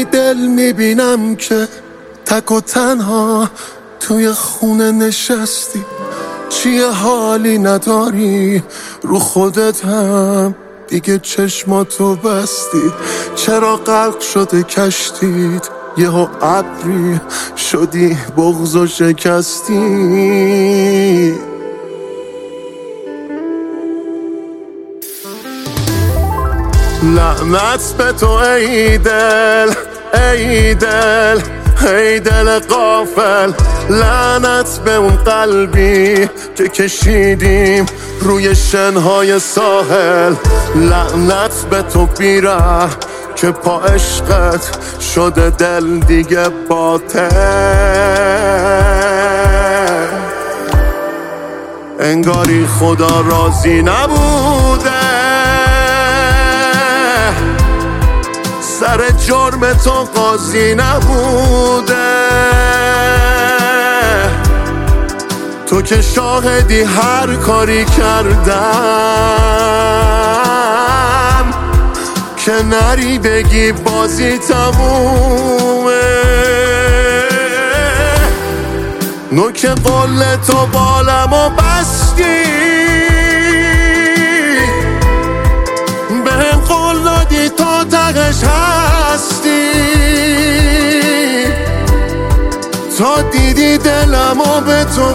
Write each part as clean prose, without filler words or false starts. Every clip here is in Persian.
بی دل میبینم که تک و تنها توی خونه نشستی، چیه حالی نداری رو خودت هم دیگه چشماتو بستی، چرا غرق شده کشتیت یهو ابری شدی بغض و شکستی. لعنت به تو ای دل، ای دل، ای دل غافل، لعنت به اون قلبی که کشیدیم روی شنهای ساحل، لعنت به تو بیره که پا عشقت شده دل دیگه باطل. انگاری خدا راضی نبوده سر جرم تو قاضی نبوده، تو که شاهدی هر کاری کردم که نری بگی بازی تمومه. نوک قول تو بالمو بستی، بهم قول دادی تا تقش هستی، تا دیدی دلمو به تو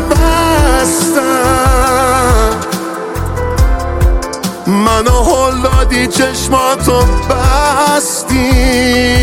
بستم، منو هل دادی چشماتو بستی.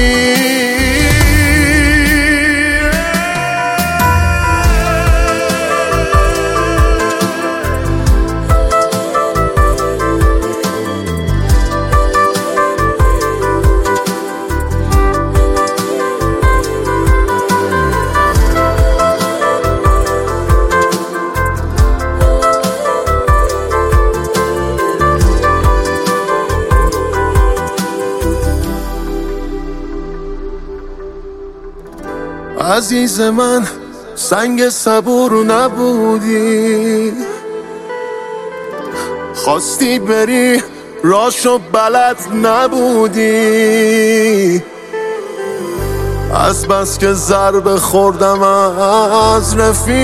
عزیز من سنگ صبور نبودی، خواستی بری راشو بلد نبودی، از بس که ضربه خوردم از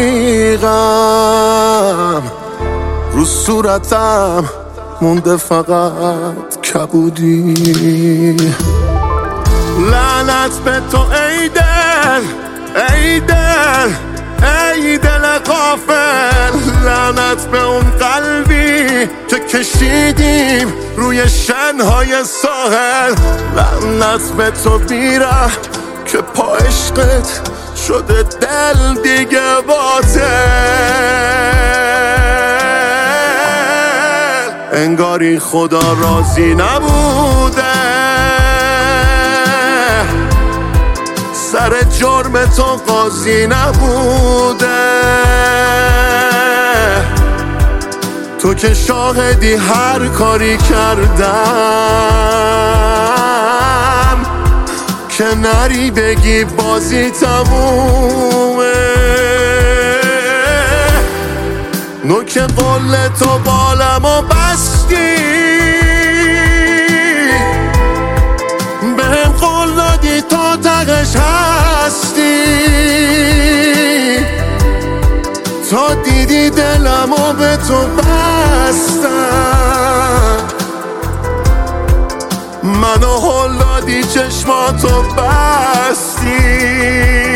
رفیقم رو صورتم مونده فقط کبودی. لعنت به تو ای دل، ای دل، ای دل غافل، لعنت به اون قلبی که کشیدیم روی شنهای ساحل، لعنت به تو بیره که پا عشقت شده دل دیگه باطل. انگاری خدا راضی نبوده سر جرم تو قاضی نبوده، تو که شاهدی هر کاری کردم که نری بگی بازی تمومه. نوک قول تو بالمو بستی، بهم قول دادی تا تقش هستی، تا دیدی دلمو به تو بستم، منو هل دادی چشماتو بستی.